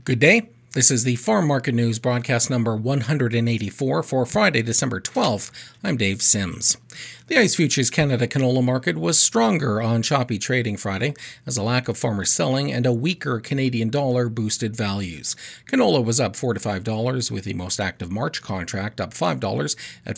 Good day. This is the Farm Market News broadcast number 184 for Friday, December 12th. I'm Dave Sims. The ICE Futures Canada canola market was stronger on choppy trading Friday as a lack of farmer selling and a weaker Canadian dollar boosted values. Canola was up $4 to $5 with the most active March contract up $5 at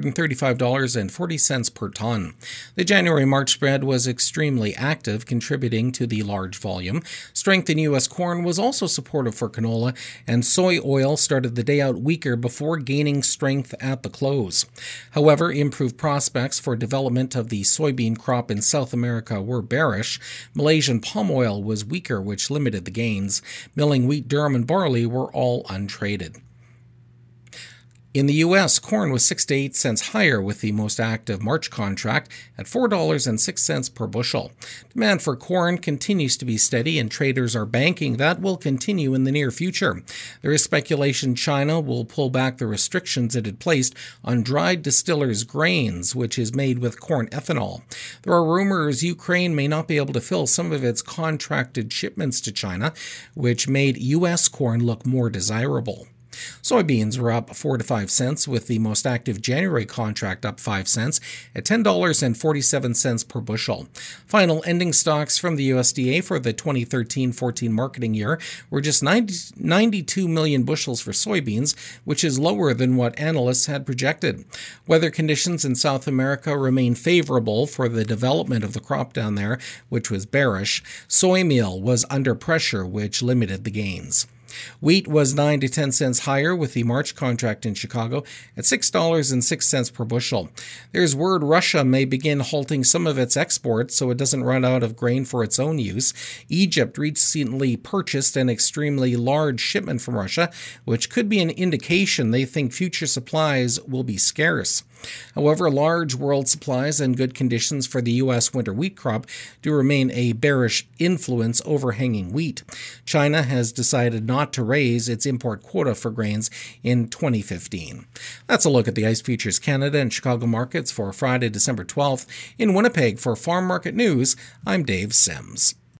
$435.40 per ton. The January-March spread was extremely active, contributing to the large volume. Strength in U.S. corn was also supportive for canola, and soy oil started the day out weaker before gaining strength at the close. However, improved prospects for development of the soybean crop in South America were bearish. Malaysian palm oil was weaker, which limited the gains. Milling wheat, durum, and barley were all untraded. In the U.S., corn was 6 to 8 cents higher with the most active March contract at $4.06 per bushel. Demand for corn continues to be steady, and traders are banking that will continue in the near future. There is speculation China will pull back the restrictions it had placed on dried distillers' grains, which is made with corn ethanol. There are rumors Ukraine may not be able to fill some of its contracted shipments to China, which made U.S. corn look more desirable. Soybeans were up 4 to 5 cents, with the most active January contract up 5 cents at $10.47 per bushel. Final ending stocks from the USDA for the 2013-14 marketing year were just 92 million bushels for soybeans, which is lower than what analysts had projected. Weather conditions in South America remain favorable for the development of the crop down there, which was bearish. Soy meal was under pressure, which limited the gains. Wheat was 9 to 10 cents higher with the March contract in Chicago at $6.06 per bushel. There's word Russia may begin halting some of its exports so it doesn't run out of grain for its own use. Egypt recently purchased an extremely large shipment from Russia, which could be an indication they think future supplies will be scarce. However, large world supplies and good conditions for the U.S. winter wheat crop do remain a bearish influence overhanging wheat. China has decided not to raise its import quota for grains in 2015. That's a look at the ICE Futures Canada and Chicago markets for Friday, December 12th. In Winnipeg for Farm Market News, I'm Dave Sims.